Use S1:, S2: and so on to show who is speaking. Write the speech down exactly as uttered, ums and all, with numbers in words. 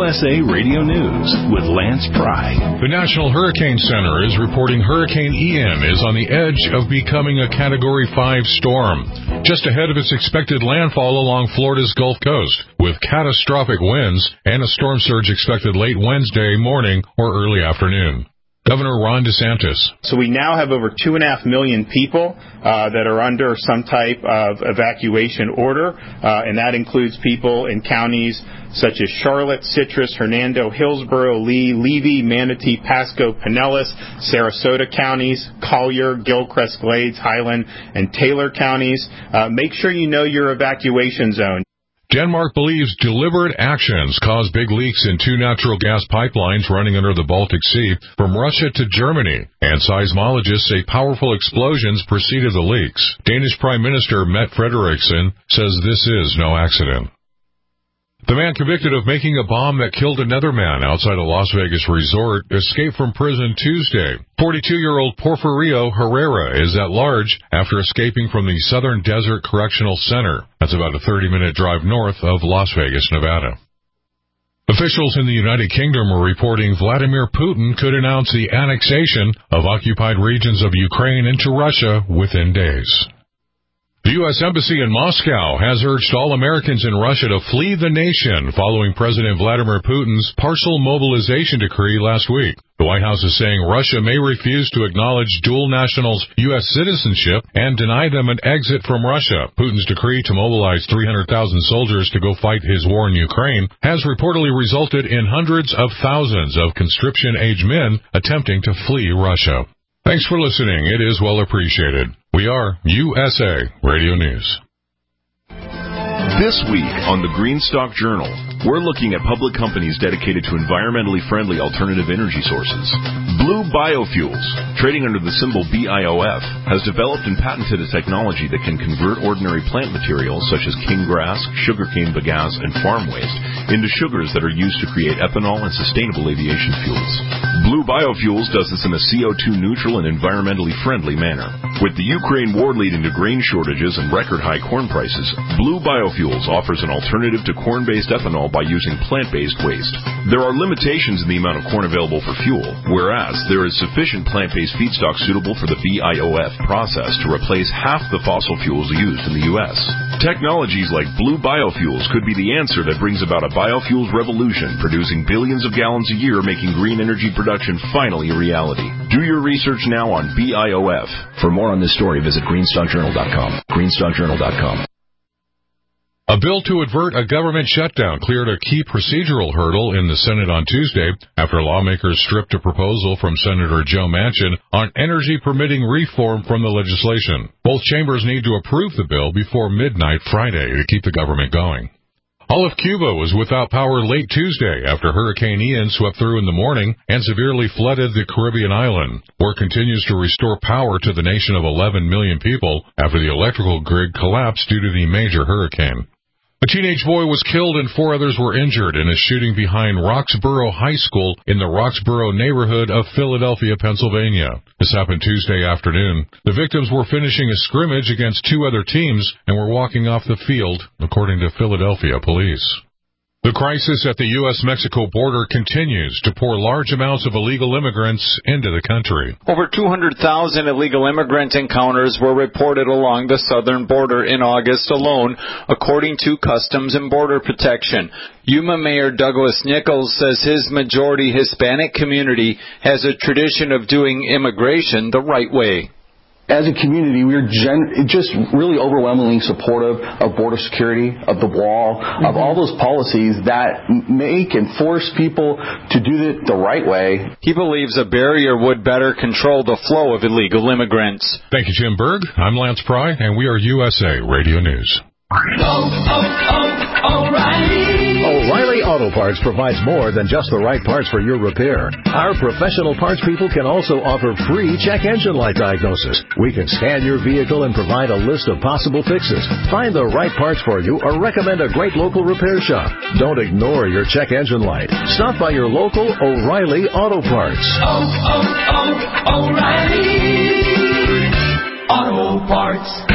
S1: S A Radio News with Lance Pry.
S2: The National Hurricane Center is reporting Hurricane Ian is on the edge of becoming a Category five storm, just ahead of its expected landfall along Florida's Gulf Coast, with catastrophic winds and a storm surge expected late Wednesday morning or early afternoon. Governor Ron DeSantis.
S3: So we now have over two and a half million people uh, that are under some type of evacuation order, uh, and that includes people in counties such as Charlotte, Citrus, Hernando, Hillsborough, Lee, Levy, Manatee, Pasco, Pinellas, Sarasota counties, Collier, Gilchrist, Glades, Highland, and Taylor counties. Uh, make sure you know your evacuation zone.
S2: Denmark believes deliberate actions caused big leaks in two natural gas pipelines running under the Baltic Sea from Russia to Germany, and seismologists say powerful explosions preceded the leaks. Danish Prime Minister Mette Frederiksen says this is no accident. The man convicted of making a bomb that killed another man outside a Las Vegas resort escaped from prison Tuesday. forty-two-year-old Porfirio Herrera is at large after escaping from the Southern Desert Correctional Center. That's about a thirty-minute drive north of Las Vegas, Nevada. Officials in the United Kingdom are reporting Vladimir Putin could announce the annexation of occupied regions of Ukraine into Russia within days. The U S Embassy in Moscow has urged all Americans in Russia to flee the nation following President Vladimir Putin's partial mobilization decree last week. The White House is saying Russia may refuse to acknowledge dual nationals' U S citizenship and deny them an exit from Russia. Putin's decree to mobilize three hundred thousand soldiers to go fight his war in Ukraine has reportedly resulted in hundreds of thousands of conscription-age men attempting to flee Russia. Thanks for listening. It is well appreciated. We are U S A Radio News.
S4: This week on the Greenstock Journal, we're looking at public companies dedicated to environmentally friendly alternative energy sources. Blue Biofuels, trading under the symbol B I O F, has developed and patented a technology that can convert ordinary plant materials such as king grass, sugarcane bagasse, and farm waste into sugars that are used to create ethanol and sustainable aviation fuels. Blue Biofuels does this in a C O two neutral and environmentally friendly manner. With the Ukraine war leading to grain shortages and record high corn prices, Blue Biofuels offers an alternative to corn-based ethanol by using plant-based waste. There are limitations in the amount of corn available for fuel, whereas there is sufficient plant-based feedstock suitable for the B I O F process to replace half the fossil fuels used in the U S. Technologies like Blue Biofuels could be the answer that brings about a biofuels revolution, producing billions of gallons a year, making green energy production finally a reality. Do your research now on B I O F.
S5: For more on this story, visit greenstock journal dot com. greenstock journal dot com.
S2: A bill to avert a government shutdown cleared a key procedural hurdle in the Senate on Tuesday after lawmakers stripped a proposal from Senator Joe Manchin on energy permitting reform from the legislation. Both chambers need to approve the bill before midnight Friday to keep the government going. All of Cuba was without power late Tuesday after Hurricane Ian swept through in the morning and severely flooded the Caribbean island. Work continues to restore power to the nation of eleven million people after the electrical grid collapsed due to the major hurricane. A teenage boy was killed and four others were injured in a shooting behind Roxborough High School in the Roxborough neighborhood of Philadelphia, Pennsylvania. This happened Tuesday afternoon. The victims were finishing a scrimmage against two other teams and were walking off the field, according to Philadelphia police. The crisis at the U S Mexico border continues to pour large amounts of illegal immigrants into the country.
S6: Over two hundred thousand illegal immigrant encounters were reported along the southern border in August alone, according to Customs and Border Protection. Yuma Mayor Douglas Nichols says his majority Hispanic community has a tradition of doing immigration the right way.
S7: As a community, we're gen- just really overwhelmingly supportive of border security, of the wall, mm-hmm. of all those policies that make and force people to do it the right way.
S6: He believes a barrier would better control the flow of illegal immigrants.
S2: Thank you, Jim Berg. I'm Lance Pry, and we are U S A Radio News.
S1: Oh, oh, oh, O'Reilly. O'Reilly Auto Parts provides more than just the right parts for your repair. Our professional parts people can also offer free check engine light diagnosis. We can scan your vehicle and provide a list of possible fixes. Find the right parts for you or recommend a great local repair shop. Don't ignore your check engine light. Stop by your local O'Reilly Auto Parts. Oh, oh, oh, O'Reilly Auto Parts.